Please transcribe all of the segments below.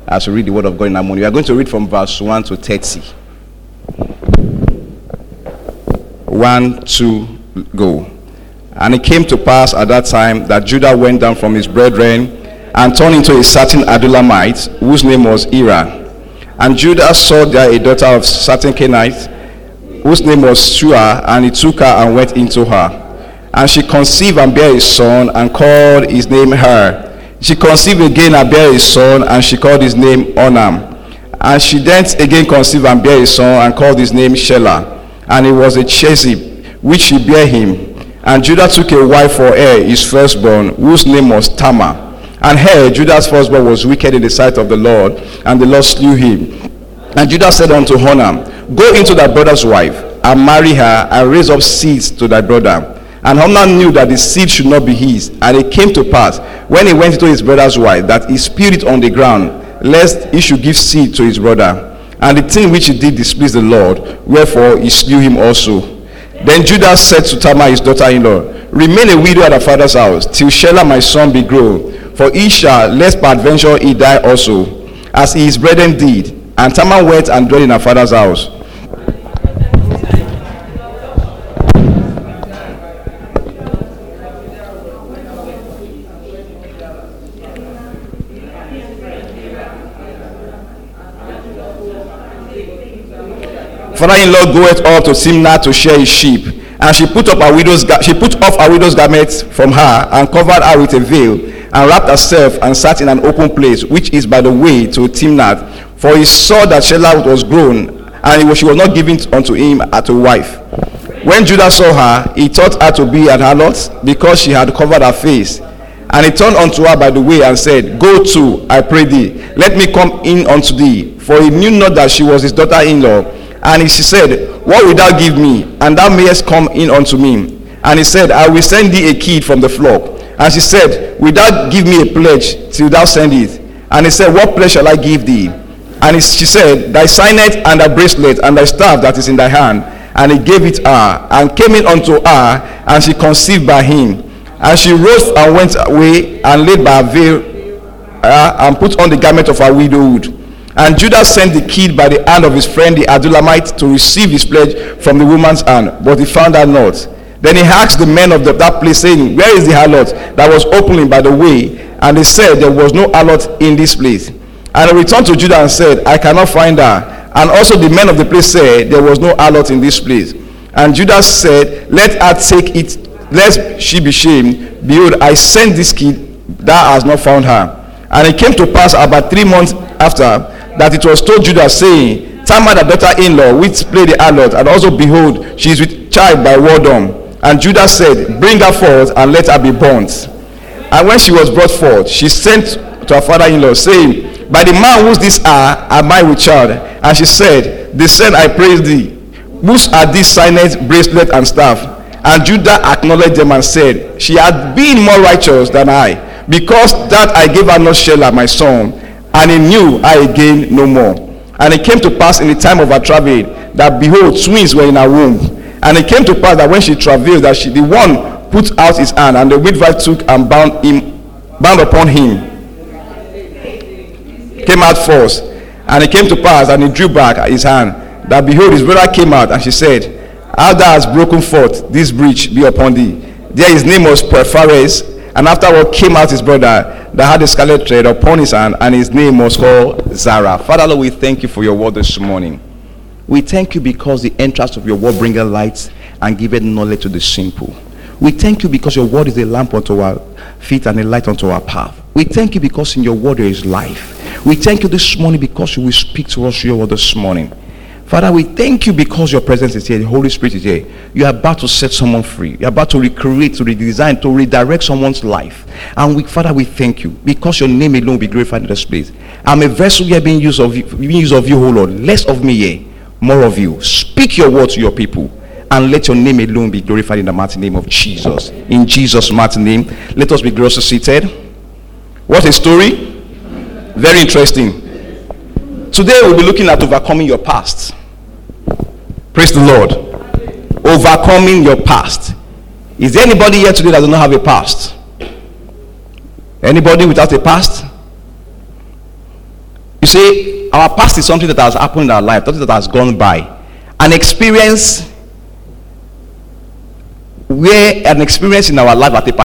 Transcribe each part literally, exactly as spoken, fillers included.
as we read the word of God in our morning. We are going to read from verse one to thirty. One, two, go. And it came to pass at that time that Judah went down from his brethren and turned into a certain Adullamite, whose name was Era. And Judah saw there a daughter of certain Canaanite, whose name was Shua, and he took her and went into her. And she conceived and bare a son, and called his name Her. She conceived again and bare a son, and she called his name Onam. And she then again conceived and bare a son, and called his name Shelah. And it was a Chezib, which she bare him. And Judah took a wife for Er, his firstborn, whose name was Tamar. And Er, Judah's firstborn, was wicked in the sight of the Lord, and the Lord slew him. And Judah said unto Onam, Go into thy brother's wife, and marry her, and raise up seeds to thy brother. And Onam knew that the seed should not be his. And it came to pass, when he went into his brother's wife, that he spewed it on the ground, lest he should give seed to his brother. And the thing which he did displeased the Lord, wherefore he slew him also. Then Judah said to Tamar his daughter-in-law, Remain a widow at thy father's house, till Shelah my son be grown. For he shall, lest peradventure he die also, as his brethren did. And Tamar went and dwelt in her father's house. Father-in-law goeth up to Timnah to shear his sheep, and she put up her widow's she put off her widow's garments from her, and covered her with a veil, and wrapped herself, and sat in an open place which is by the way to Timnath. For he saw that Shelah was grown, and was, she was not given unto him as a wife. When Judah saw her, he thought her to be an harlot, because she had covered her face. And he turned unto her by the way, and said, Go to, I pray thee, let me come in unto thee. For he knew not that she was his daughter-in-law. And she said, What wilt thou give me, and thou mayest come in unto me? And he said, I will send thee a kid from the flock. And she said, Wilt thou give me a pledge till thou send it? And he said, What pledge shall I give thee? And he, she said, Thy signet and thy bracelet and thy staff that is in thy hand. And he gave it her, and came in unto her, and she conceived by him. And she rose and went away, and laid by her veil, uh, and put on the garment of her widowhood. And Judah sent the kid by the hand of his friend the Adullamite to receive his pledge from the woman's hand, but he found her not. Then he asked the men of the, that place, saying, Where is the harlot that was opening by the way? And they said, There was no harlot in this place. And he returned to Judah and said, I cannot find her. And also the men of the place said, There was no harlot in this place. And Judah said, Let her take it, lest she be shamed. Behold, I sent this kid, thou hast not found her. And it came to pass about three months after, that it was told Judah, saying, Tamar the daughter-in-law which played the harlot, and also behold, she is with child by whoredom. And Judah said, Bring her forth, and let her be burnt. And when she was brought forth, she sent to her father-in-law, saying, By the man whose these are, am I with child? And she said, Descend, I praise thee. Whose are these signet, bracelet, and staff? And Judah acknowledged them and said, She had been more righteous than I, because that I gave her not Shelah my son, and he knew her again no more. And it came to pass in the time of her travail, that behold, twins were in her womb. And it came to pass that when she travailed, that she the one put out his hand, and the midwife took and bound him, bound upon him, came out first. And it came to pass, and he drew back his hand, that behold, his brother came out, and she said, How thou hast broken forth, this breach be upon thee. There his name was Perphares. And afterward came out his brother that had a scarlet thread upon his hand, and his name was called Zara. Father Lord, we thank you for your word this morning. We thank you because the entrance of your word bringeth light and giveth knowledge to the simple. We thank you because your word is a lamp unto our feet and a light unto our path. We thank you because in your word there is life. We thank you this morning because you will speak to us your word this morning. Father, we thank you because your presence is here. The Holy Spirit is here. You are about to set someone free. You are about to recreate, to redesign, to redirect someone's life. And we, Father, we thank you because your name alone will be glorified in this place. I'm a vessel here being used of you, being used of you, oh Lord. Less of me here, more of you. Speak your word to your people, and let your name alone be glorified in the mighty name of Jesus. In Jesus' mighty name, let us be gloriously seated. What a story! Very interesting. Today we'll be looking at overcoming your past. Praise the Lord. Overcoming your past. Is there anybody here today that does not have a past? Anybody without a past? You see, our past is something that has happened in our life, something that has gone by. An experience where an experience in our life at a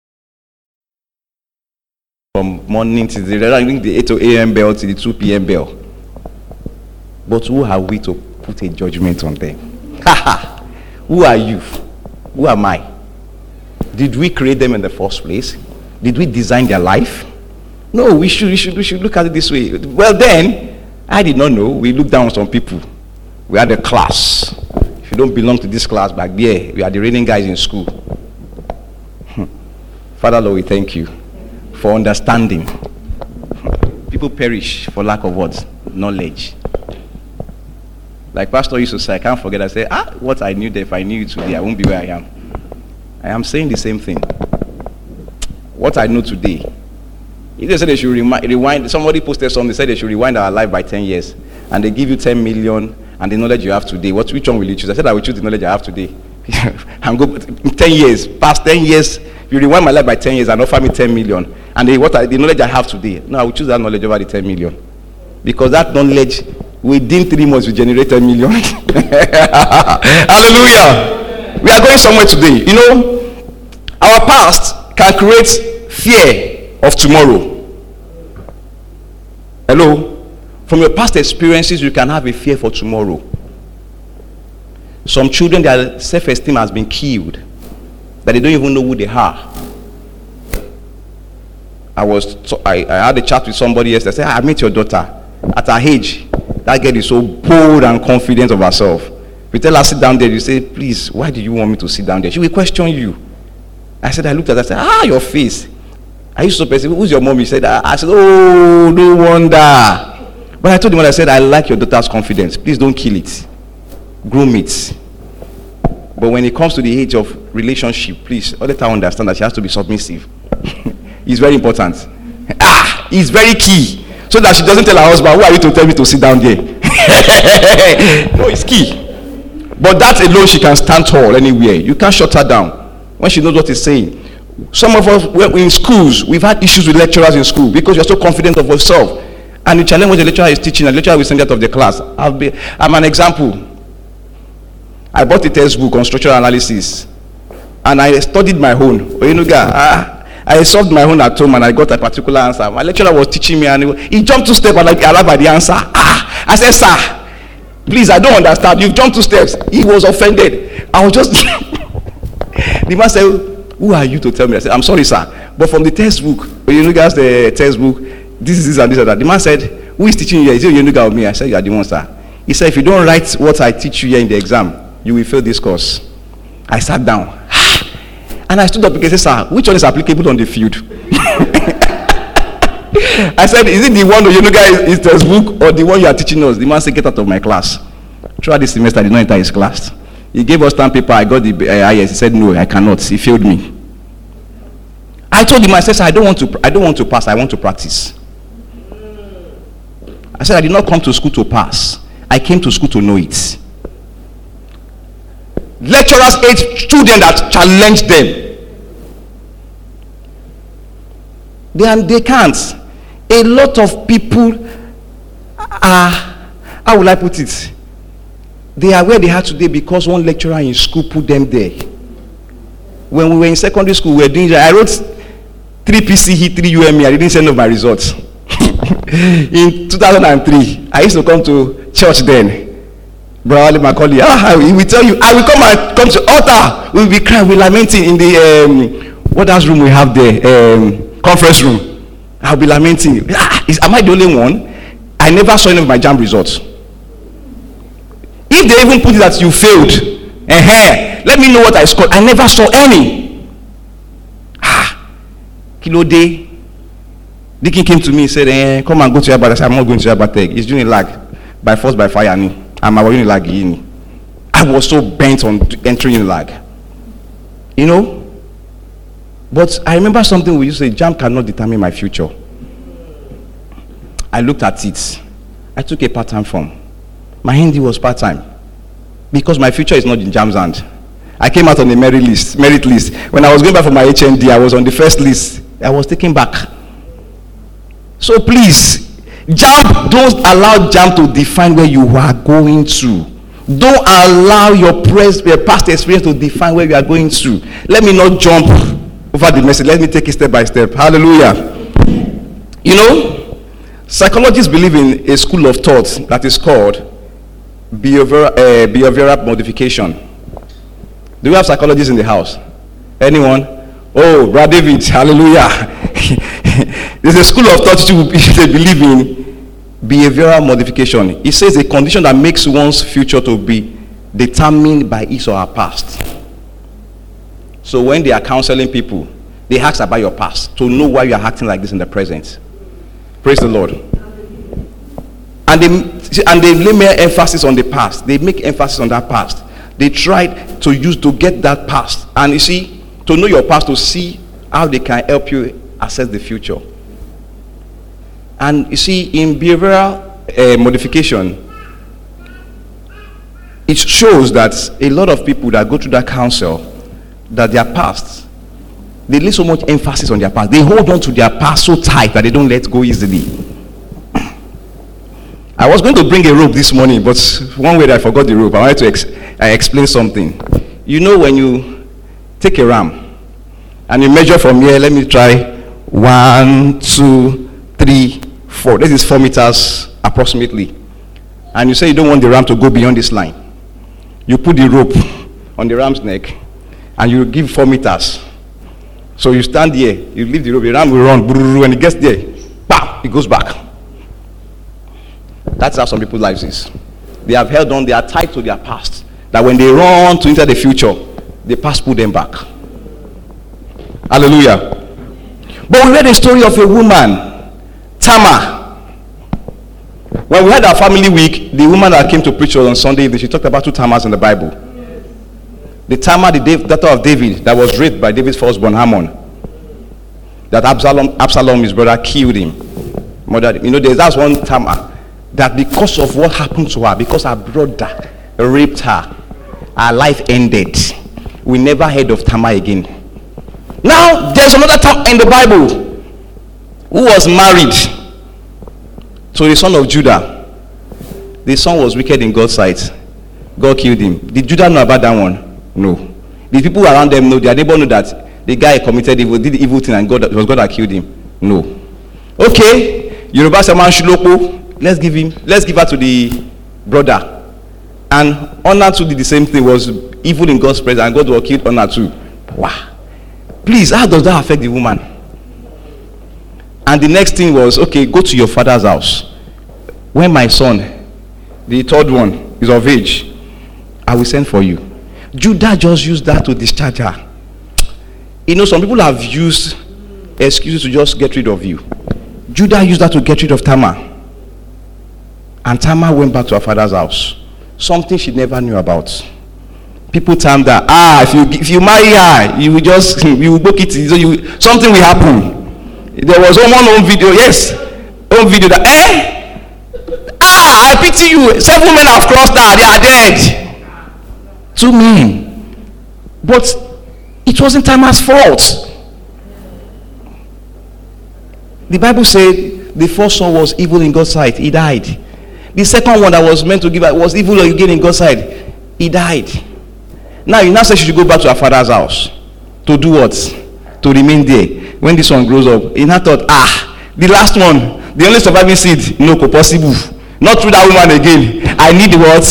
from morning to the, the eight a.m. bell to the two p.m. bell. But who are we to put a judgment on them? Who are you? Who am I? Did we create them in the first place? Did we design their life? No, we should, we should, we should look at it this way. Well then, I did not know. We looked down on some people. We had a class. If you don't belong to this class back there, we are the reigning guys in school. Father Lord, we thank you for understanding. People perish for lack of what? Knowledge. Like Pastor used to say, I can't forget, I say, ah, what I knew there, if I knew it today, I won't be where I am. I am saying the same thing. What I know today. If they said they should remind, rewind, somebody posted something, they said they should rewind our life by ten years, and they give you ten million and the knowledge you have today. What, which one will you choose? I said I will choose the knowledge I have today. And go ten years, past ten years, you rewind my life by ten years and offer me ten million. And the, what I, the knowledge I have today, no, I will choose that knowledge over the ten million. Because that knowledge, within three months, will generate ten million. Hallelujah. We are going somewhere today. You know, our past can create fear of tomorrow. Hello? From your past experiences, you can have a fear for tomorrow. Some children, their self-esteem has been killed, that they don't even know who they are. I was, t- I, I had a chat with somebody yesterday. I said, I met your daughter. At her age, that girl is so bold and confident of herself. We tell her, sit down there. You say, please, why do you want me to sit down there? She will question you. I said, I looked at her, I said, ah, your face. I used to say, who's your mom? He said, I said, oh, no wonder. But I told him, I said, I like your daughter's confidence. Please don't kill it. Groom it. But when it comes to the age of relationship, please, let her understand that she has to be submissive. It's very important. Ah, it's very key. So that she doesn't tell her husband, who are you to tell me to sit down there? No, it's key. But that alone, she can stand tall anywhere. You can't shut her down when she knows what he's saying. Some of us, we're in schools, we've had issues with lecturers in school because you're so confident of yourself. And you challenge what the lecturer is teaching, and the lecturer will send out of the class. I'll be, I'm an example. I bought a textbook on structural analysis, and I studied my own. Oyenuga, ah, I solved my own at home, and I got a particular answer. My lecturer was teaching me, and he, he jumped two steps, and I arrived at the answer. Ah, I said, sir, please, I don't understand. You've jumped two steps. He was offended. I was just. The man said, who are you to tell me? I said, I'm sorry, sir, but from the textbook, Oyenuga's the textbook, this is this and this and that. The man said, who is teaching you here? Is it Oyenuga or me? I said, you are the one, sir. He said, if you don't write what I teach you here in the exam, you will fail this course. I sat down. And I stood up because I said, sir, which one is applicable on the field? I said, is it the one Oyenuga is, is textbook or the one you are teaching us? The man said, get out of my class. Throughout this semester, I did not enter his class. He gave us stamp paper. I got the uh, I S. He said, no, I cannot. He failed me. I told him, I said, sir, I don't want to, I don't want to pass. I want to practice. I said, I did not come to school to pass. I came to school to know it. Lecturers hate students that challenge them. They, and they can't. A lot of people are, how will I put it? They are where they are today because one lecturer in school put them there. When we were in secondary school, we were doing, I wrote three P C E, three U M E. I didn't send off my results. In two thousand three, I used to come to church then. Brother Macaulay, ah, he will tell you, I will come and come to altar. We will be crying, we will lamenting in the um, what else room we have there, um, conference room. I will be lamenting. Ah, is, am I the only one? I never saw any of my jam results. If they even put it that you failed, uh-huh, let me know what I scored. I never saw any. Ah, Kilo day. Deacon came to me and said, eh, come and go to Yaba. I said, I'm not going to Yaba. He's doing lag by force by fire. I'm a lag. I was so bent on entering in lag. You know? But I remember something we used to say, jam cannot determine my future. I looked at it. I took a part-time form. My Hindi was part-time. Because my future is not in jam's hand. I came out on the merit list, merit list. When I was going back for my H N D, I was on the first list. I was taken back. So please, Jump, don't allow jump to define where you are going to. Don't allow your pres- your past experience to define where you are going to. Let me not jump over the message. Let me take it step by step. Hallelujah. You know, psychologists believe in a school of thought that is called behavioral, uh, behavioral modification. Do we have psychologists in the house? Anyone? Oh, Brother David, hallelujah. There's a school of thought which they believe in behavioral modification. It says a condition that makes one's future to be determined by his or her past. So when they are counseling people, they ask about your past to know why you are acting like this in the present. Praise the Lord. And they and they lay more emphasis on the past. They make emphasis on that past. They try to use to get that past. And you see, to know your past, to see how they can help you assess the future. And you see, in behavioral uh, modification, it shows that a lot of people that go through that counsel, that their past, they lay so much emphasis on their past. They hold on to their past so tight that they don't let go easily. I was going to bring a rope this morning, but one way that I forgot the rope. I wanted to ex- I explain something. You know, when you take a ram and you measure from here, let me try one, two, three, four. This is four meters approximately. And you say you don't want the ram to go beyond this line. You put the rope on the ram's neck and you give four meters. So you stand here, you leave the rope, the ram will run. When it gets there, bam, it goes back. That's how some people's lives is. They have held on, they are tied to their past. That when they run to enter the future, the past pull them back. Hallelujah. But we read a story of a woman, Tamar. When we had our family week, the woman that came to preach on Sunday evening, she talked about two Tamars in the Bible. The Tamar, the daughter of David, that was raped by David's firstborn Hammon. That Absalom, Absalom, his brother, killed him. Mother, you know, there's that's one Tamar that because of what happened to her, because her brother raped her, her life ended. We never heard of Tamar again. Now, there's another Tamar in the Bible who was married to the son of Judah. The son was wicked in God's sight. God killed him. Did Judah know about that one? No. Did people around them know? Their neighbor know that the guy committed evil, did the evil thing, and God, it was God that killed him? No. Okay, Yoruba Saman Shuloko, let's give him, let's give her to the brother. And Honor too did the same thing, was evil in God's presence, and God will kill Honor too. Wow. Please, how does that affect the woman? And the next thing was, okay, go to your father's house. When my son, the third one, is of age, I will send for you. Judah just used that to discharge her. You know, some people have used excuses to just get rid of you. Judah used that to get rid of Tamar. And Tamar went back to her father's house. Something she never knew about. People termed that, ah, if you if you marry her, you will just, you will book it, so you, something will happen. There was one home video, yes, home video that, eh? Ah, I pity you. Seven men have crossed her, they are dead. Two men. But it wasn't Tamar's fault. The Bible said the first son was evil in God's sight. He died. The second one that was meant to give her was evil again in God's sight. He died. Now you now say she should go back to her father's house. To do what? To remain there. When this one grows up, he now thought, ah, the last one, the only surviving seed, no, possible. Not through that woman again. I need what?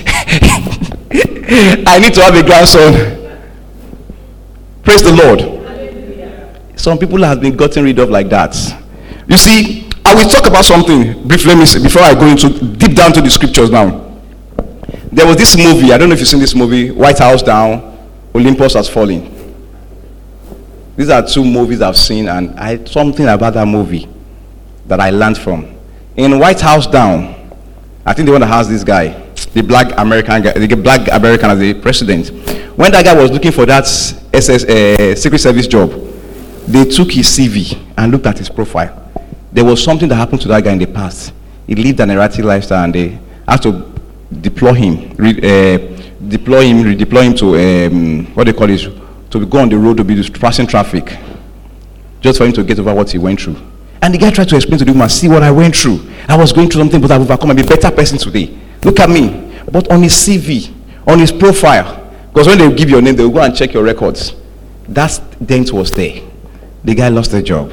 I need to have a grandson. Praise the Lord. Hallelujah. Some people have been gotten rid of like that. You see, I will talk about something briefly. Let me say before I go into deep down to the scriptures now. There was this movie, I don't know if you've seen this movie, White House Down, Olympus Has Fallen. These are two movies I've seen, and I something about that movie that I learned from. In White House Down, I think the one that has this guy, the black American guy, the black American as the president. When that guy was looking for that S S, uh, Secret Service job, they took his C V and looked at his profile. There was something that happened to that guy in the past. He lived an erratic lifestyle, and they had to deploy him, re, uh, deploy him, redeploy him to um, what they call it, to go on the road to be passing traffic, just for him to get over what he went through. And the guy tried to explain to the woman, see what I went through. I was going through something, but I've overcome. I'm a better person today. Look at me. But on his C V, on his profile, because when they give your name, they'll go and check your records. That dent was there. The guy lost the job.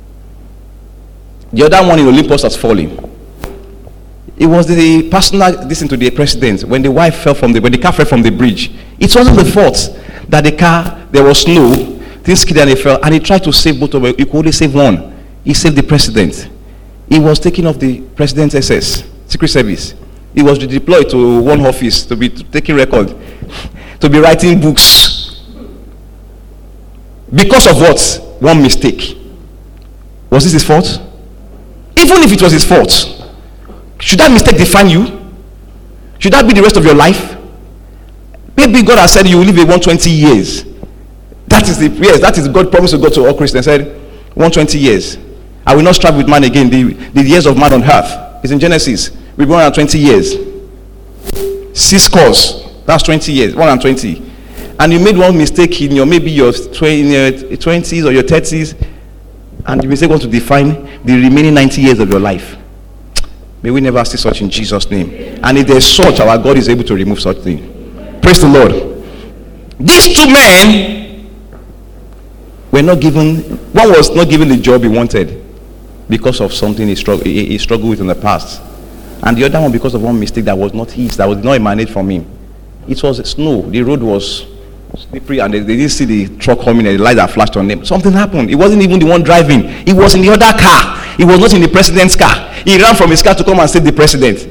The other one in Olympus has fallen. It was the personal listen to the president when the wife fell from the when the car fell from the bridge. It wasn't the fault that the car, there was snow, things skidded and they fell, and he tried to save both of them. He could only save one. He saved the president. He was taking off the president's S S, Secret Service. He was deployed to one office to be to taking record, to be writing books. Because of what? One mistake. Was this his fault? Even if it was his fault, should that mistake define you? Should that be the rest of your life? Maybe God has said you will live a one hundred twenty years. That is the yes, that is God promised to God to all Christians. Said one hundred twenty years. I will not strive with man again. The, the years of man on earth. It's in Genesis. We've been one hundred twenty years. Six scores. That's twenty years. one hundred twenty. And you made one mistake in your maybe your twenties or your thirties, and the mistake wants to define the remaining ninety years of your life. May we never see such in Jesus' name. And if there's such, our God is able to remove such thing. Praise the Lord. These two men were not given, one was not given the job he wanted because of something he struggled, he, he struggled with in the past. And the other one because of one mistake that was not his, that was not emanate from him. It was snow. The road was slippery and they, they didn't see the truck coming and the light that flashed on them. Something happened. He wasn't even the one driving. He was in the other car. He was not in the president's car. He ran from his car to come and save the president.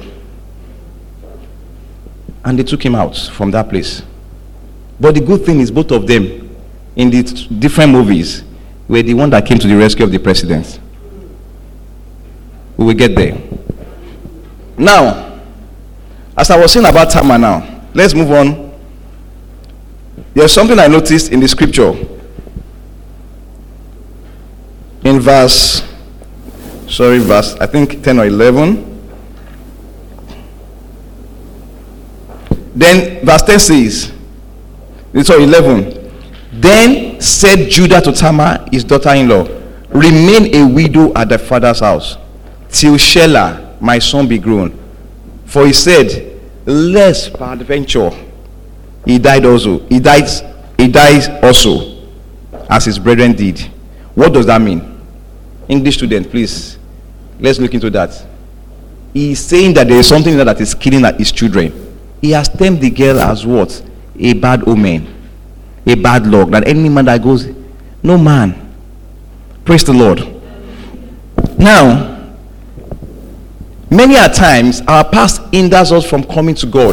And they took him out from that place. But the good thing is both of them in the t- different movies were the one that came to the rescue of the president. We will get there. Now, as I was saying about Tamar now, let's move on. There's something I noticed in the scripture. In verse, sorry, verse, I think ten or eleven. Then verse ten says, sorry, eleven. Then said Judah to Tamar, his daughter-in-law, remain a widow at thy father's house, till Shelah, my son, be grown. For he said, lest peradventure he died also. He died, he dies also, as his brethren did. What does that mean? English student, please. Let's look into that. He is saying that there is something that is killing his children. He has termed the girl as what? A bad omen. A bad luck. That any man that goes, no man. Praise the Lord. Now, many a times our past hinders us from coming to God.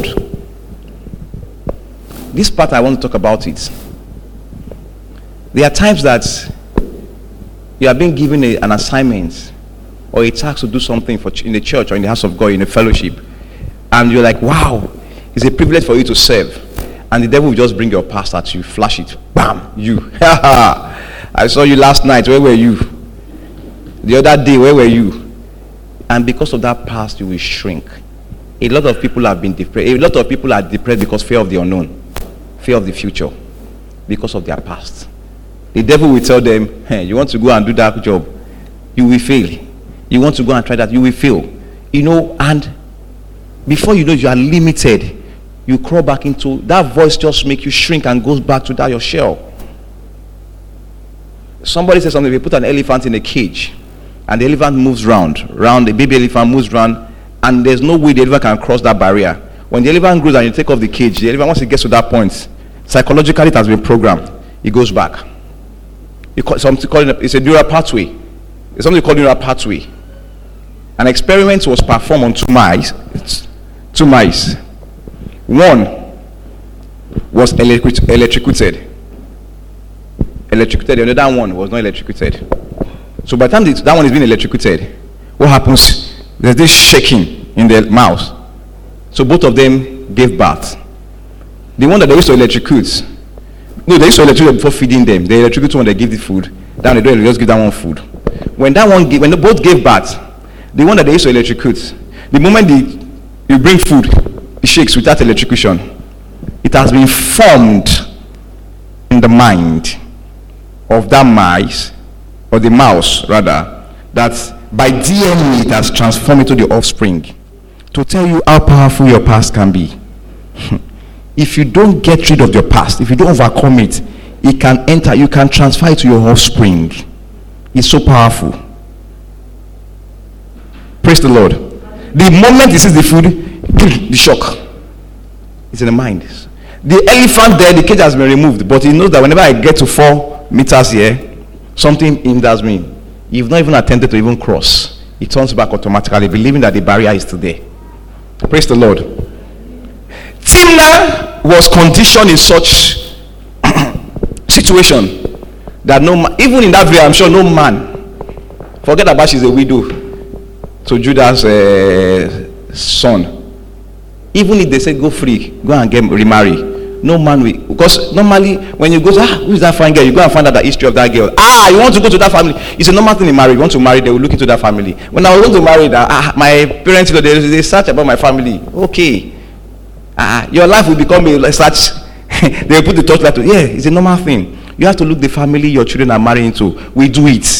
This part I want to talk about it. There are times that you are being given a, an assignment or a task to do something for ch- in the church or in the house of God, in a fellowship, and you're like, wow, it's a privilege for you to serve. And the devil will just bring your past at you, flash it, bam, you. I saw you last night, where were you? The other day, where were you? And because of that past, you will shrink. A lot of people have been depressed. A lot of people are depressed because fear of the unknown, fear of the future, because of their past. The devil will tell them, hey, you want to go and do that job, you will fail. You want to go and try that, you will fail. You know, and before you know, you are limited. You crawl back into that voice, just make you shrink and goes back to that your shell. Somebody said something, we put an elephant in a cage and the elephant moves round, round, the baby elephant moves round, and there's no way the elephant can cross that barrier. When the elephant grows and you take off the cage, the elephant, once it gets to that point, psychologically it has been programmed, it goes back. You call, something called, it's a neural pathway. It's something called neural pathway. An experiment was performed on two mice. Two mice. One was electric, electrocuted. Electrocuted. The other one was not electrocuted. So by the time the, that one is being electrocuted, what happens? There's this shaking in the mouse. So both of them gave birth. The one that they used to electrocute, no, they used to electrocute before feeding them. They electrocute one, they give the food. Then they don't just give that one food. When that one, when they both gave birth, the one that they used to electrocute, the moment the, you bring food, it shakes without electrocution. It has been formed in the mind of that mice, or the mouse rather, that by D N A it has transformed into the offspring. To tell you how powerful your past can be. If you don't get rid of your past, if you don't overcome it, it can enter, you can transfer it to your offspring. It's so powerful. Praise the Lord. The moment he sees the food, the shock. It's in the mind. The elephant there, the cage has been removed, but he knows that whenever I get to four meters here, something hinders me. You've not even attempted to even cross. It turns back automatically, believing that the barrier is still there. Praise the Lord. Timnah was conditioned in such situation that no man, even in that way, I'm sure no man, forget about she's a widow to Judah's uh, son. Even if they said go free, go and get remarry, no man will, because normally when you go to, ah, who is that fine girl, you go and find out the history of that girl. Ah, you want to go to that family, it's a normal thing in marriage. You want to marry, they will look into that family. When I was going to marry that, ah, my parents, they, they search about my family. Okay, ah, your life will become a search. They will put the torchlight to, yeah, it's a normal thing. You have to look the family your children are marrying to. We do it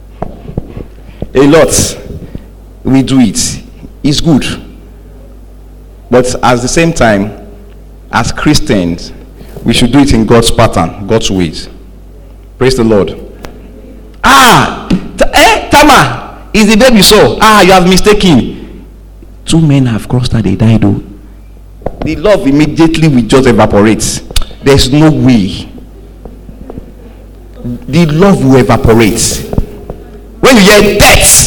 a lot. We do it. It's good. But at the same time, as Christians, we should do it in God's pattern, God's ways. Praise the Lord. Ah, t- eh, Tamar is the baby so. Ah, you have mistaken. Two men have crossed and they died. Oh. The love immediately will just evaporate. There's no way. The love will evaporate. When you hear death.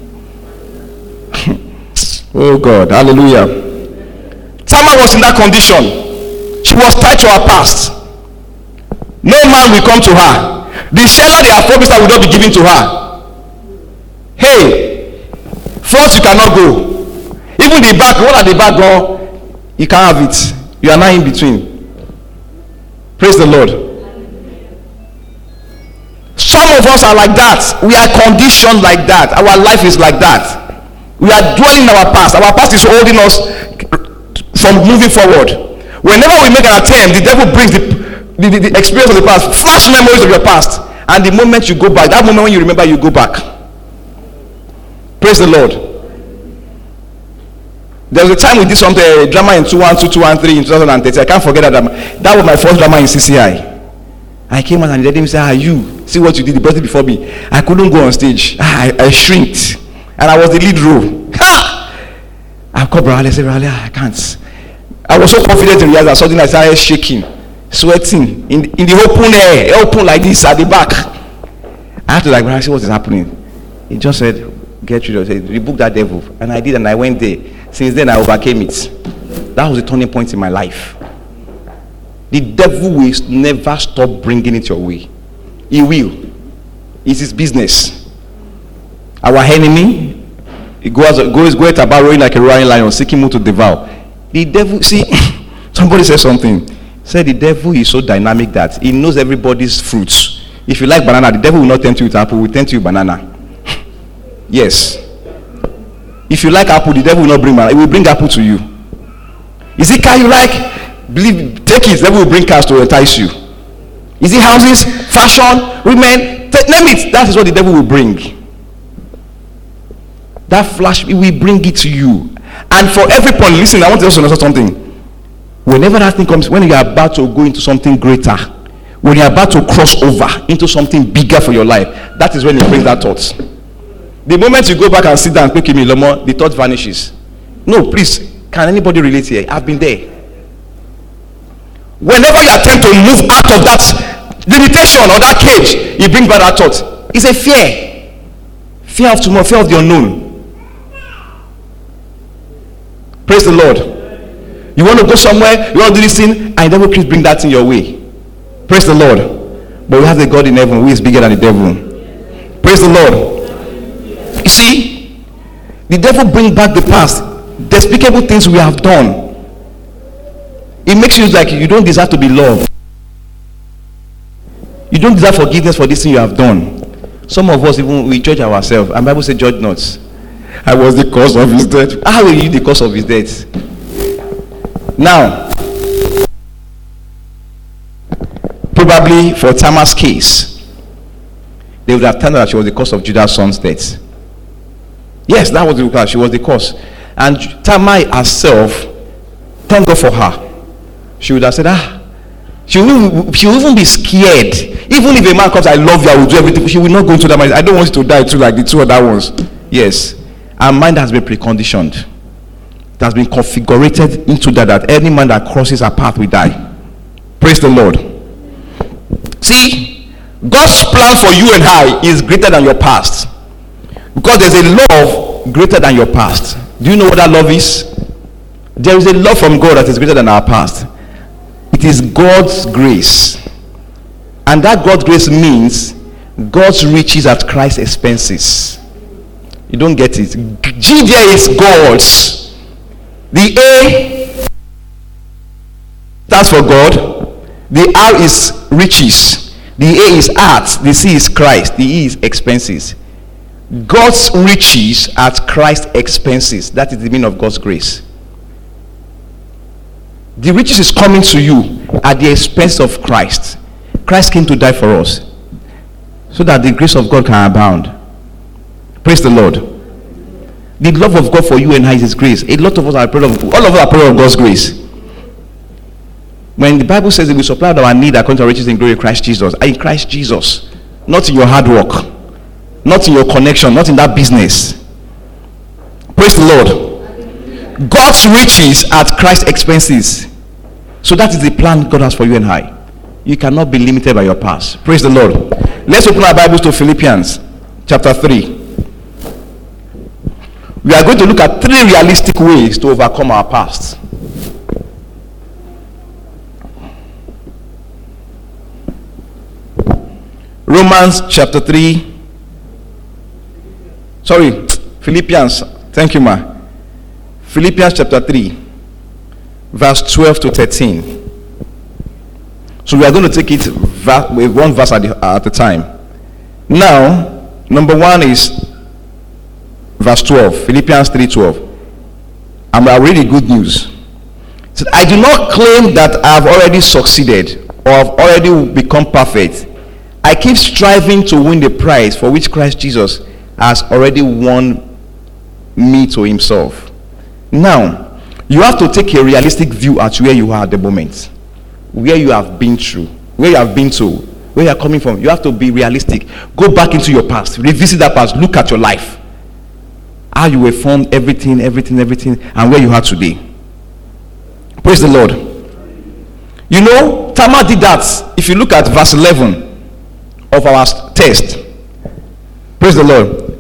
Oh God, hallelujah. Tamar was in that condition. She was tied to her past. No man will come to her. The shelter they have promised her will not be given to her. Hey, first you cannot go. Even the back, one at the back door, you can't have it. You are now in between. Praise the Lord. Some of us are like that. We are conditioned like that. Our life is like that. We are dwelling in our past. Our past is holding us from moving forward. Whenever we make an attempt, the devil brings the, the, the, the experience of the past, flash memories of your past, and the moment you go back, that moment when you remember, you go back. Praise the Lord. There was a time we did something, a drama in two one two, two one three in two thousand thirteen. I can't forget that drama. That was my first drama in C C I. I came out and they didn't say, ah, you, see what you did, the person before me. I couldn't go on stage. Ah, I, I shrinked. And I was the lead role. Ha! I called Brother, I said, Brother, I can't. I was so confident in rehearsal, suddenly I started shaking, sweating, in, in the open air, open like this at the back. I had to like, Brother, see what is happening. He just said, get rid of it, rebuke that devil. And I did, and I went there. Since then, I overcame it. That was a turning point in my life. The devil will never stop bringing it your way. He will. It's his business. Our enemy, he goes, goes, goes about roaring like a roaring lion, seeking who to devour. The devil, see, somebody said something. Said the devil is so dynamic that he knows everybody's fruits. If you like banana, the devil will not tempt you with apple, will tempt you with banana. Yes. If you like apple, the devil will not bring banana, he will bring apple to you. Is it car you like? Believe, take it, the devil will bring cars to entice you. Is it houses, fashion, women? T- name it. That is what the devil will bring. That flash, we will bring it to you. And for every point, listen, I want to also know something. Whenever that thing comes, when you are about to go into something greater, when you are about to cross over into something bigger for your life, that is when it brings that thought. The moment you go back and sit down and pick me, Lomo, the thought vanishes. No, please, can anybody relate here? I've been there. Whenever you attempt to move out of that limitation or that cage, you bring back that thought. It's a fear. Fear of tomorrow, fear of the unknown. Praise the Lord. You want to go somewhere, you want to do this thing, and the devil keeps bring that in your way. Praise the Lord. But we have the God in heaven who is bigger than the devil. Praise the Lord. You see, the devil brings back the past, despicable things we have done. It makes you like you don't deserve to be loved. You don't deserve forgiveness for this thing you have done. Some of us, even we judge ourselves, and the Bible says, judge not. I was the cause of his death. How are you the cause of his death? Now, probably for Tamar's case, they would have turned out that she was the cause of Judah's son's death. Yes, that was the cause. She was the cause. And Tamar herself, thank God for her. She would have said, ah, she will, she will even be scared. Even if a man comes, I love you, I will do everything. She will not go into that marriage. I don't want you to die too, like the two other ones. Yes. Our mind has been preconditioned. It has been configured into that, that any man that crosses our path will die. Praise the Lord. See, God's plan for you and I is greater than your past. Because there's a love greater than your past. Do you know what that love is? There is a love from God that is greater than our past. It is God's grace. And that God's grace means God's riches at Christ's expenses. You don't get it. G there is God's. The A stands for God. The R is riches. The A is art. The C is Christ. The E is expenses. God's riches at Christ's expenses. That is the meaning of God's grace. The riches is coming to you at the expense of Christ. Christ came to die for us so that the grace of God can abound. Praise the Lord. The love of God for you and I is His grace. A lot of us are proud of, all of us are proud of God's grace. When the Bible says that we supply our need according to our riches in glory in Christ Jesus, in Christ Jesus, not in your hard work, not in your connection, not in that business. Praise the Lord. God's riches at Christ's expenses. So that is the plan God has for you and I. You cannot be limited by your past. Praise the Lord. Let's open our Bibles to Philippians chapter three. We are going to look at three realistic ways to overcome our past. Romans chapter three. Sorry, Philippians. Thank you, ma. Philippians chapter three, verse twelve to thirteen. So we are going to take it with one verse at, the, at a time. Now, number one is verse twelve, Philippians three twelve. And I read the good news. It said, I do not claim that I have already succeeded or have already become perfect. I keep striving to win the prize for which Christ Jesus has already won me to Himself. Now, you have to take a realistic view at where you are at the moment, where you have been through, where you have been to, where you are coming from. You have to be realistic. Go back into your past, revisit that past, look at your life, how you were formed, everything, everything, everything, and where you are today. Praise the Lord. You know, Tamar did that. If you look at verse eleven of our text, praise the Lord.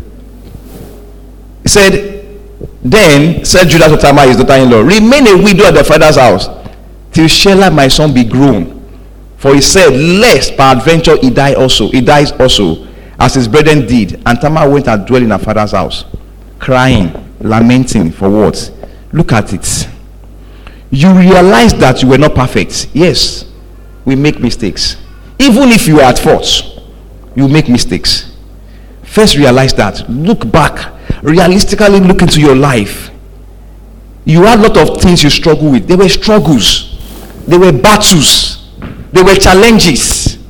He said, then said Judah to Tamar, his daughter-in-law, remain a widow at the father's house till Shelah my son be grown. For he said, lest peradventure he die also, he dies also, as his brethren did. And Tamar went and dwelt in her father's house, crying, lamenting for what? Look at it. You realize that you were not perfect. Yes, we make mistakes. Even if you are at fault, you make mistakes. First realize that. Look back. Realistically look into your life. You had a lot of things you struggle with. There were struggles. There were battles. There were challenges.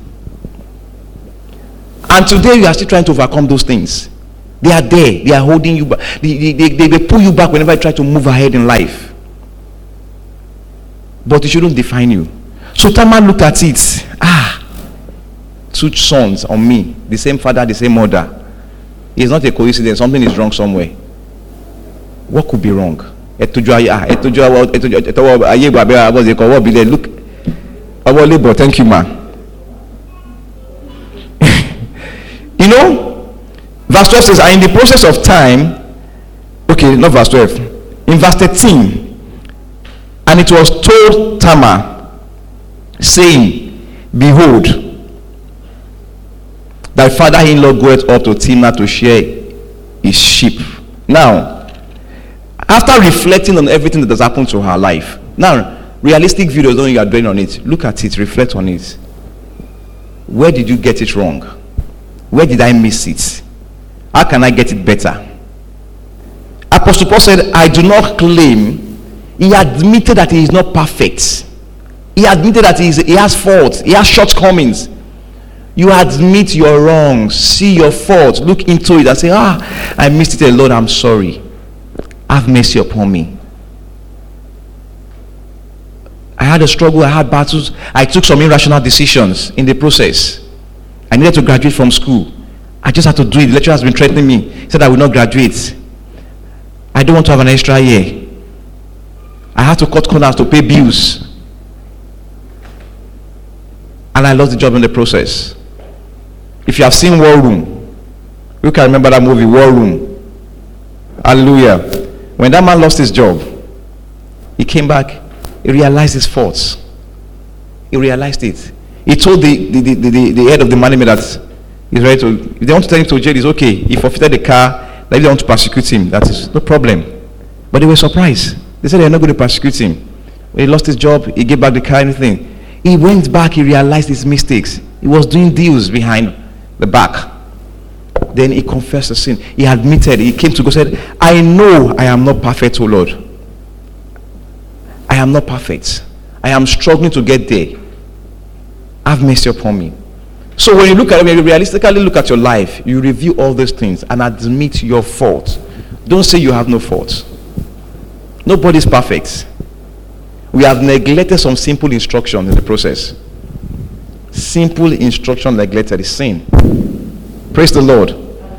And today you are still trying to overcome those things. They are there. They are holding you back. They, they, they, they pull you back whenever you try to move ahead in life. But it shouldn't define you. So Tamar looked at it. Ah, two sons on me. The same father, the same mother. It's not a coincidence. Something is wrong somewhere. What could be wrong? Look, thank you, man. You know, verse twelve says, and in the process of time, okay, not verse twelve, in verse thirteen, and it was told Tamar, saying, behold, thy father-in-law goeth up to Timnah to share his sheep. Now, after reflecting on everything that has happened to her life, now, realistic view doesn't mean you are dwelling on it. Look at it, reflect on it. Where did you get it wrong? Where did I miss it? How can I get it better? Apostle Paul said, I do not claim. He admitted that he is not perfect. He admitted that he, is, he has faults. He has shortcomings. You admit your wrongs, see your faults, look into it and say, ah, I missed it, Lord, I'm sorry. Have mercy upon me. I had a struggle, I had battles, I took some irrational decisions in the process. I needed to graduate from school. I just had to do it. The lecturer has been threatening me. He said I will not graduate. I don't want to have an extra year. I had to cut corners to pay bills. And I lost the job in the process. If you have seen War Room, you can remember that movie, War Room. Hallelujah. When that man lost his job, he came back, he realized his faults. He realized it. He told the, the, the, the, the head of the management that he's ready to, if they want to take him to jail, it's okay. He forfeited the car, that if they want to persecute him, that is no problem. But they were surprised. They said they're not going to persecute him. When he lost his job, he gave back the car, anything. He went back, he realized his mistakes. He was doing deals behind the back. Then he confessed the sin. He admitted, he came to God and said, I know I am not perfect, O Lord. I am not perfect. I am struggling to get there. Have mercy upon me. So when you look at it, when you realistically look at your life, you review all these things and admit your fault. Don't say you have no fault. Nobody's perfect. We have neglected some simple instruction in the process. Simple instruction neglected is sin. Praise the Lord.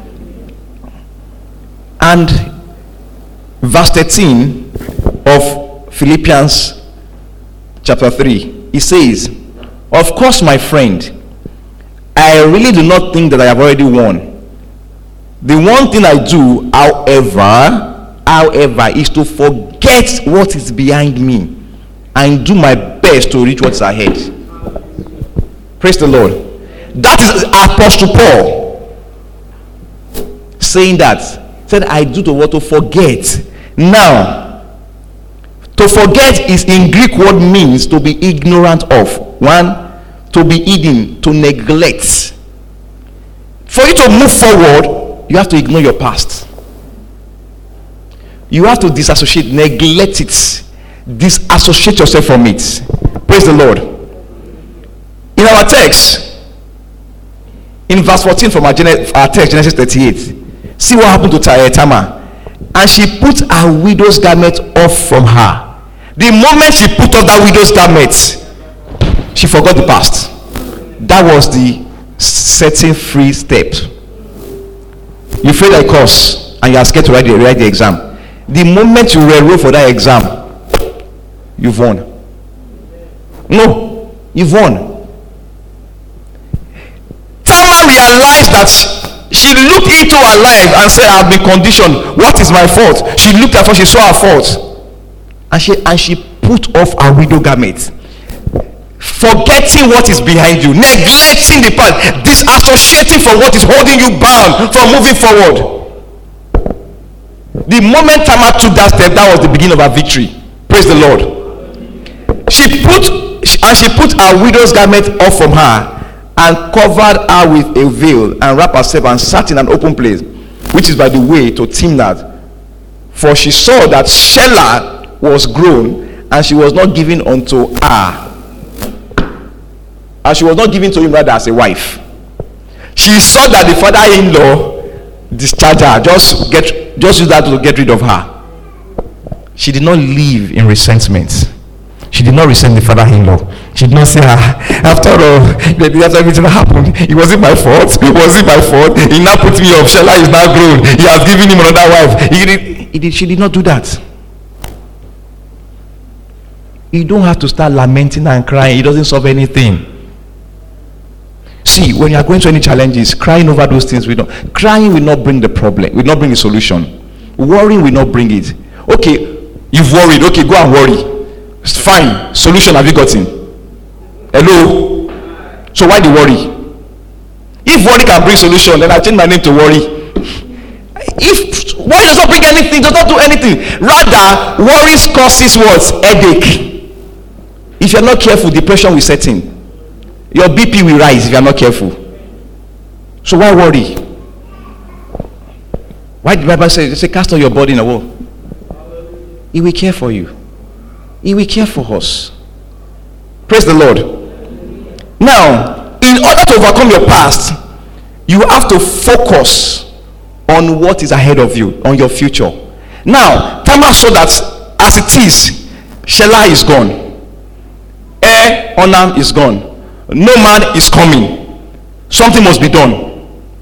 And verse thirteen of Philippians chapter three, it says, of course, my friend, I really do not think that I have already won. The one thing I do, however, however, is to forget what is behind me and do my best to reach what's ahead. Praise the Lord. That is Apostle Paul saying that. Said, I do to what? To forget. Now, to forget is in Greek word means to be ignorant of. One, to be hidden, to neglect. For you to move forward, you have to ignore your past. You have to disassociate, neglect it, disassociate yourself from it. Praise the Lord. In our text, in verse fourteen from our, our text, Genesis thirty-eight, see what happened to Tamar. And she put her widow's garment off from her. The moment she put off that widow's garment, she forgot the past. That was the setting free step. You failed a course and you are scared to write the, write the exam. The moment you enroll for that exam, you've won. No, you've won. Tamar realized that she looked into her life and said, I've been conditioned. What is my fault? She looked at her, she saw her fault. And she and she put off her widow garment. Forgetting what is behind you, neglecting the past, disassociating from what is holding you bound from moving forward. The moment Tamar took that step, that was the beginning of her victory. Praise the Lord. She put and she put her widow's garment off from her and covered her with a veil and wrapped herself and sat in an open place, which is by the way to Timnath. For she saw that Shelah was grown and she was not given unto her. And she was not given to him rather as a wife. She saw that the father-in-law discharged her. Just get, just use that to get rid of her. She did not live in resentment. She did not resent the father-in-law. She did not say, ah, after all, after everything that happened, it wasn't my fault. It wasn't my fault. He now put me off. Shelah is now grown. He has given him another wife. He did, he did, she did not do that. You don't have to start lamenting and crying. It doesn't solve anything. See, when you are going through any challenges, crying over those things will not. Crying will not bring the problem. Will not bring the solution. Worrying will not bring it. Okay, you've worried. Okay, go and worry. It's fine. Solution have you gotten? Hello? So why the worry? If worry can bring solution, then I change my name to worry. If worry does not bring anything, does not do anything. Rather, worry causes what? Headache. If you're not careful, depression will set in. Your B P will rise if you're not careful. So why worry? Why did the Bible say, say cast all your burden in a wall? He will care for you. He will care for us. Praise the Lord. Now, in order to overcome your past, you have to focus on what is ahead of you, on your future. Now, Tamar saw that as it is, Shelah is gone, Er, Onam is gone, no man is coming. Something must be done.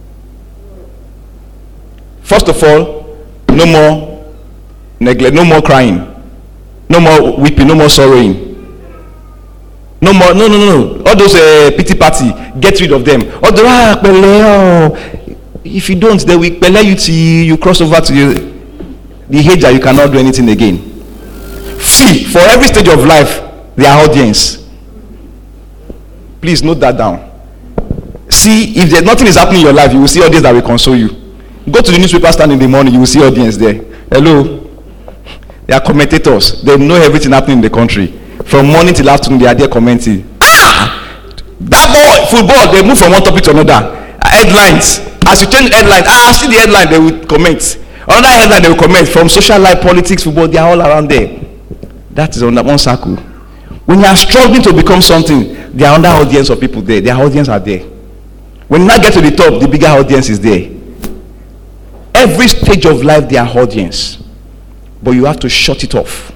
First of all, no more neglect, no more crying, no more weeping, no more sorrowing. No more, no, no, no, no. All those uh, pity party, get rid of them. All the, ah, pele, oh. If you don't, they will pele you till you cross over to the, the age that you cannot do anything again. See, for every stage of life, there are audience. Please note that down. See, if there's nothing is happening in your life, you will see audience that will console you. Go to the newspaper stand in the morning, you will see audience there. Hello. They are commentators. They know everything happening in the country. From morning till afternoon, they are there commenting. Ah! That ball, football, they move from one topic to another. Headlines. As you change headlines, ah, see the headline, they will comment. Another headline, they will comment. From social life, politics, football, they are all around there. That is on that one circle. When you are struggling to become something, there are under audience of people there. Their audience are there. When you now get to the top, the bigger audience is there. Every stage of life, there are audience. But you have to shut it off.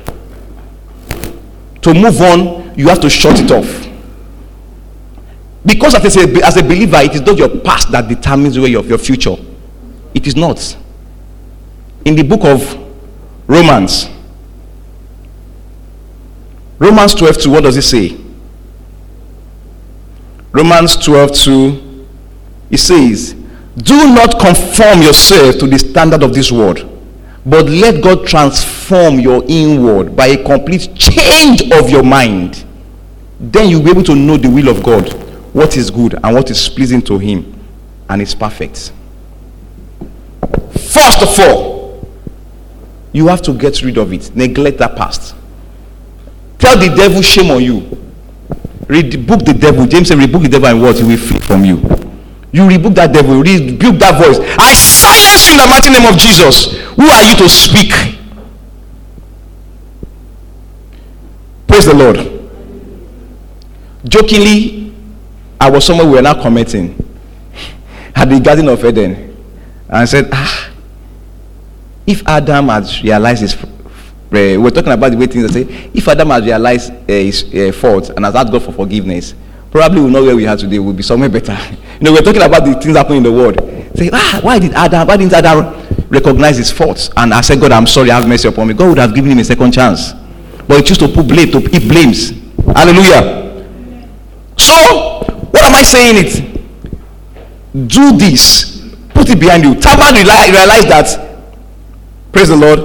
To move on, you have to shut it off. Because as a, as a believer, it is not your past that determines the way of your future. It is not. In the book of Romans, Romans twelve two, what does it say? Romans twelve two, it says, do not conform yourself to the standard of this world, but let God transform your inward by a complete change of your mind. Then you'll be able to know the will of God, what is good and what is pleasing to him, and is perfect. First of all, you have to get rid of it. Neglect that past. Tell the devil, shame on you. Rebuke the devil. James said, rebuke the devil, and what? He will flee from you. You rebuke that devil, rebuke that voice. I silence you in the mighty name of Jesus. Who are you to speak? Praise the Lord. Jokingly, I was somewhere we were now commenting at the Garden of Eden, and I said, ah, if Adam had realized his, uh, we're talking about the way things are say, if Adam had realized uh, his uh, fault and has asked God for forgiveness, probably we'll know where we are today. We'll be somewhere better. You know, we're talking about the things happening in the world. Say, ah, why did Adam, why didn't Adam recognize his faults? And I said, God, I'm sorry, have mercy upon me. God would have given him a second chance. But he chose to put blame, to put blames. Hallelujah. So, what am I saying it? Do this. Put it behind you. Tamar realized that, praise the Lord.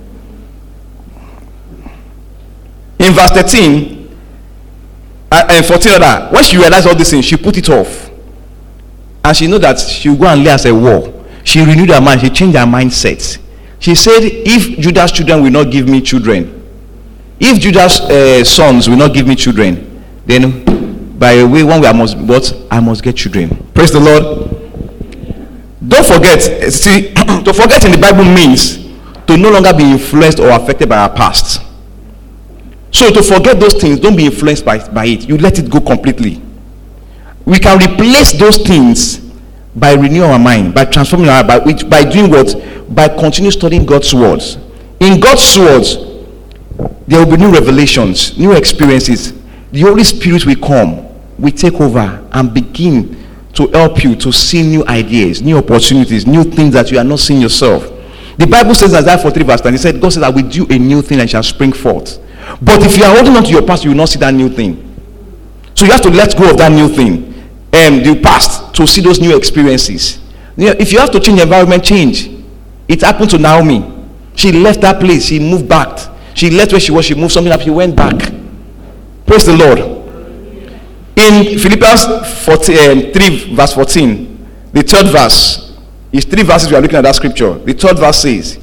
In verse thirteen, Uh, and fourteen other, when she realized all these things, she put it off, and she knew that she would go and lay as a war. She renewed her mind. She changed her mindset. She said, if Judah's children will not give me children, if Judah's uh, sons will not give me children, then by a way, one way I must, what I must get children. Praise the Lord. Don't forget, see, to forget in the Bible means to no longer be influenced or affected by our past. So to forget those things, don't be influenced by, by it. You let it go completely. We can replace those things by renewing our mind, by transforming our by which by doing what? By continuing studying God's words. In God's words, there will be new revelations, new experiences. The Holy Spirit will come, will take over and begin to help you to see new ideas, new opportunities, new things that you are not seeing yourself. The Bible says, Isaiah forty-three verse ten, it said, God says, I will do a new thing and shall spring forth. But if you are holding on to your past, you will not see that new thing. So you have to let go of that new thing and um, the past to see those new experiences. If you have to change environment, change. It happened to Naomi. She left that place. She moved back. She left where she was. She moved something up. She went back. Praise the Lord. In Philippians three verse fourteen, the third verse, is three verses we are looking at that scripture. The third verse says,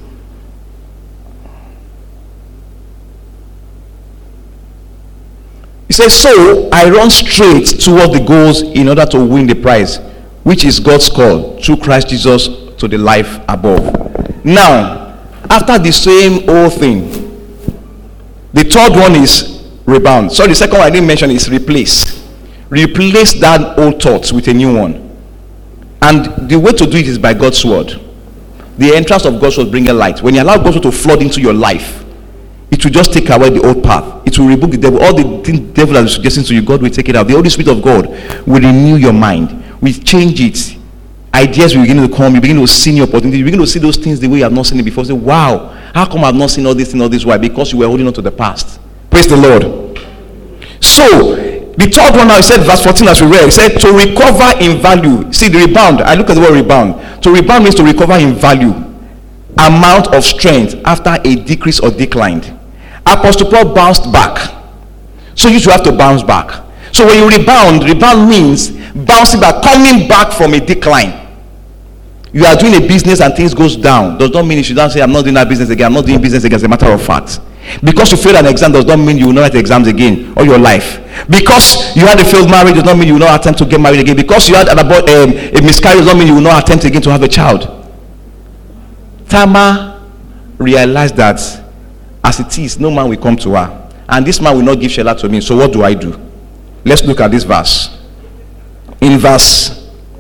it says, so I run straight toward the goals in order to win the prize, which is God's call through Christ Jesus to the life above. Now, after the same old thing, the third one is rebound. So the second one I didn't mention is replace. replace that old thought with a new one. And the way to do it is by God's word. The entrance of God's word brings a light. When you allow God's word to flood into your life, it will just take away the old path. It will rebuke the devil. All the things the devil is suggesting to you, God will take it out. The Holy Spirit of God will renew your mind. We change it. Ideas will begin to come. You begin to see new opportunities. You begin to see those things the way you have not seen it before. Say, wow, how come I've not seen all this thing, all this? Why? Because you were holding on to the past. Praise the Lord. So, the third one now, he said, verse fourteen, as we read, he said, to recover in value. See, the rebound. I look at the word rebound. To rebound means to recover in value. Amount of strength after a decrease or declined. Apostle Paul bounced back. So you should have to bounce back. So when you rebound, rebound means bouncing back, coming back from a decline. You are doing a business and things goes down. Does not mean you should not say, I'm not doing that business again. I'm not doing business again. As a matter of fact. Because you failed an exam does not mean you will not write exams again all your life. Because you had a failed marriage does not mean you will not attempt to get married again. Because you had an abort, um, a miscarriage does not mean you will not attempt again to have a child. Tamar realized that as it is, no man will come to her. And this man will not give Shelah to me. So what do I do? Let's look at this verse. In verse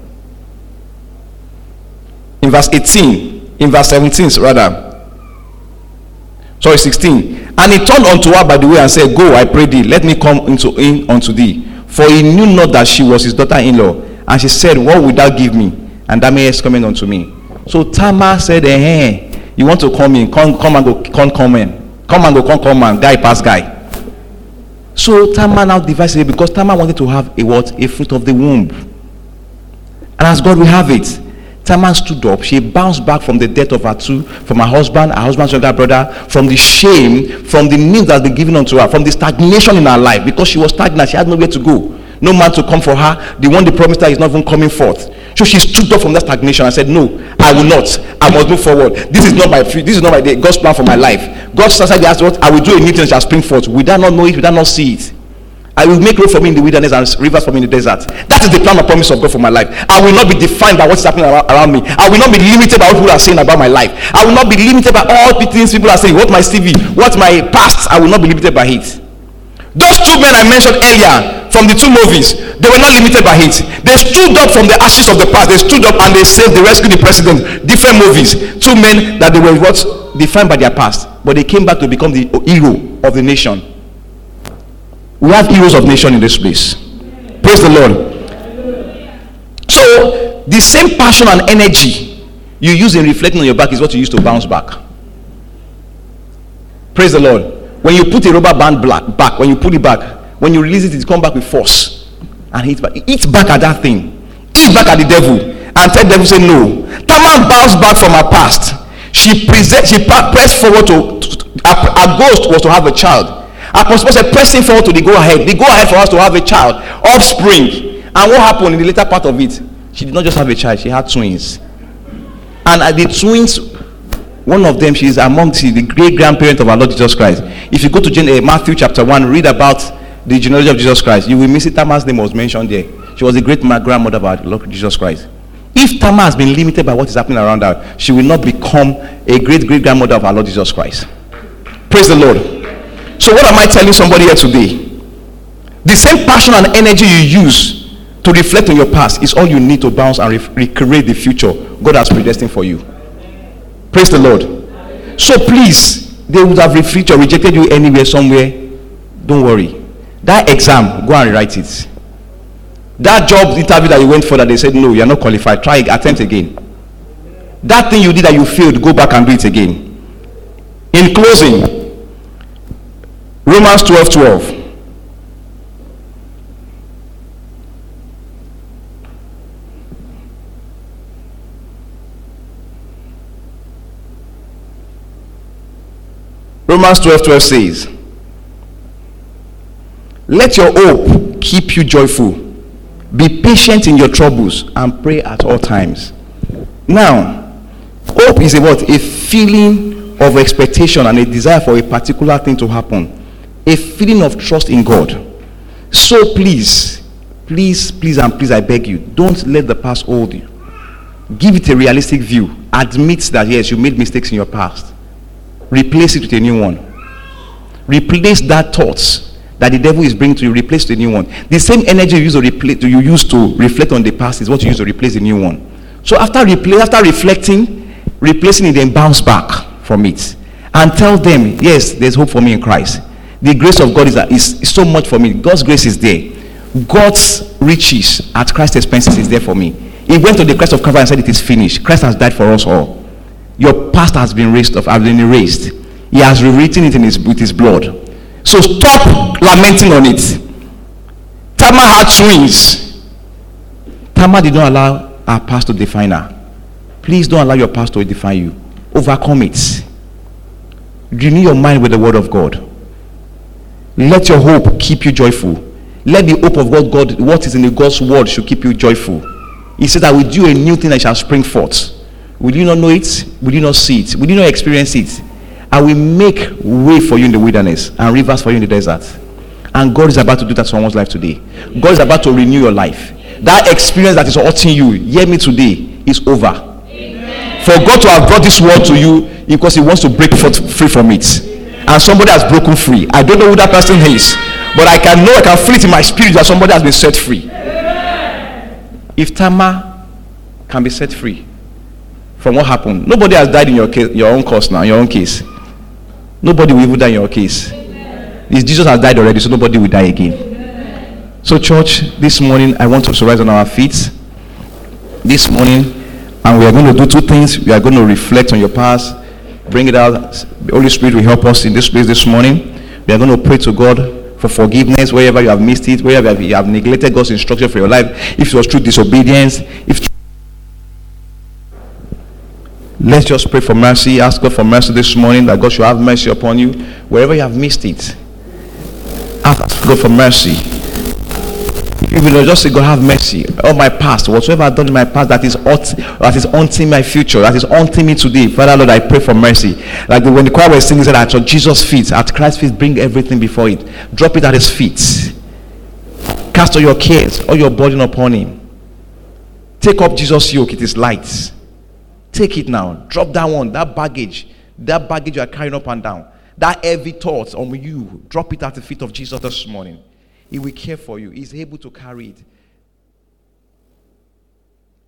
in verse eighteen, in verse seventeen rather. Sorry, sixteen. And he turned unto her by the way and said, Go, I pray thee, let me come into in unto thee. For he knew not that she was his daughter-in-law. And she said, What wilt thou give me? And that man is coming unto me. So Tamar said, eh, you want to come in, come, come and go, come, come in. Come and go, come, come and guy pass guy. So Tamar now devised it because Tamar wanted to have a what? A fruit of the womb. And as God will have it, Tamar stood up. She bounced back from the death of her two, from her husband, her husband's younger brother, from the shame, from the news that had been given unto her, from the stagnation in her life, because she was stagnant. She had nowhere to go. No man to come for her. The one they promised her is not even coming forth. So she stood up from that stagnation and said, No, I will not. I must move forward. This is not my this is not my day. God's plan for my life. God started to ask what I will do a new thing that shall spring forth. We do not know it, we do not see it. I will make road for me in the wilderness and rivers for me in the desert. That is the plan and promise of God for my life. I will not be defined by what's happening around, around me. I will not be limited by what people are saying about my life. I will not be limited by all the things people are saying. What my C V, what my past, I will not be limited by it. Those two men I mentioned earlier from the two movies, they were not limited by it. They stood up from the ashes of the past. They stood up and they saved, they rescued the president. Different movies. Two men that they were what? Defined by their past. But they came back to become the hero of the nation. We have heroes of nation in this place. Praise the Lord. So, the same passion and energy you use in reflecting on your back is what you use to bounce back. Praise the Lord. When you put a rubber band black, back, when you pull it back, when you release it, it comes back with force and hit back. Eat back at that thing. Eat back at the devil and tell the devil, say no. Tamar bounced back from her past. She present, she pressed forward to, to, to her, her ghost was to have a child. Apostle Paul said, pressing forward to the go ahead. The go ahead for us to have a child, offspring. And what happened in the later part of it? She did not just have a child, she had twins. And uh, the twins, one of them, she is among the, the great grandparent of our Lord Jesus Christ. If you go to uh, Matthew chapter one, read about the genealogy of Jesus Christ, you will miss it. Tamar's name was mentioned there. She was the great grandmother of our Lord Jesus Christ. If Tamar has been limited by what is happening around her, she will not become a great great grandmother of our Lord Jesus Christ. Praise the Lord. So what am I telling somebody here today? The same passion and energy you use to reflect on your past is all you need to bounce and re- recreate the future God has predestined for you. Praise the Lord. So please, they would have refused or rejected you anywhere, somewhere. Don't worry. That exam, go and rewrite it. That job interview that you went for that they said no, you are not qualified, try attempt again. That thing you did that you failed, go back and do it again. In closing, Romans twelve twelve. Romans twelve twelve says, let your hope keep you joyful. Be patient in your troubles and pray at all times. Now, hope is a what? A feeling of expectation and a desire for a particular thing to happen. A feeling of trust in God. So please, please, please and please, I beg you, don't let the past hold you. Give it a realistic view. Admit that yes, you made mistakes in your past. Replace it with a new one. Replace that thoughts that the devil is bringing to you, replace the new one. The same energy you use to replace, you use to reflect on the past is what you use to replace the new one. So after repla- after reflecting, replacing it, then bounce back from it and tell them, yes, there's hope for me in Christ. The grace of God is, is, is so much for me. God's grace is there. God's riches at Christ's expenses is there for me. He went to the cross of Calvary and said, it is finished. Christ has died for us all. Your past has been raised off, has been erased. He has rewritten it in his, with his blood. So stop lamenting on it. Tamar had twins. Tamar did not allow her past to define her. Please don't allow your past to define you. Overcome it. Renew your mind with the word of God. Let your hope keep you joyful. Let the hope of what God, what is in the God's word, should keep you joyful. He said, I will do a new thing that shall spring forth. Will you not know it? Will you not see it? Will you not experience it? I will make way for you in the wilderness and rivers for you in the desert. And God is about to do that in someone's life today. God is about to renew your life. That experience that is hurting you, hear me today, is over. Amen. For God to have brought this word to you because he wants to break free from it. And somebody has broken free. I don't know who that person is, but I can know, I can feel it in my spirit that somebody has been set free. Amen. If Tamar can be set free from what happened, nobody has died in your case, your own cause now, your own case. Nobody will even die in your case. Amen. Jesus has died already, so nobody will die again. Amen. So church, this morning I want us to rise on our feet this morning, and we are going to do two things. We are going to reflect on your past, bring it out. The Holy Spirit will help us in this place this morning. We are going to pray to God for forgiveness wherever you have missed it, wherever you have neglected God's instruction for your life. If it was through disobedience, if let's just pray for mercy. Ask God for mercy this morning, that God should have mercy upon you wherever you have missed it. Ask God for mercy. If you will just say, God, have mercy on my past, whatsoever I've done in my past that is hurt, that is haunting my future, that is haunting me today. Father, Lord, I pray for mercy. Like when the choir was singing, said, at Jesus' feet, at Christ's feet, bring everything before it. Drop it at his feet. Cast all your cares, all your burden upon him. Take up Jesus' yoke, it is light. Take it now. Drop that one, that baggage, that baggage you are carrying up and down, that heavy thoughts on you. Drop it at the feet of Jesus this morning. He will care for you. He's able to carry it.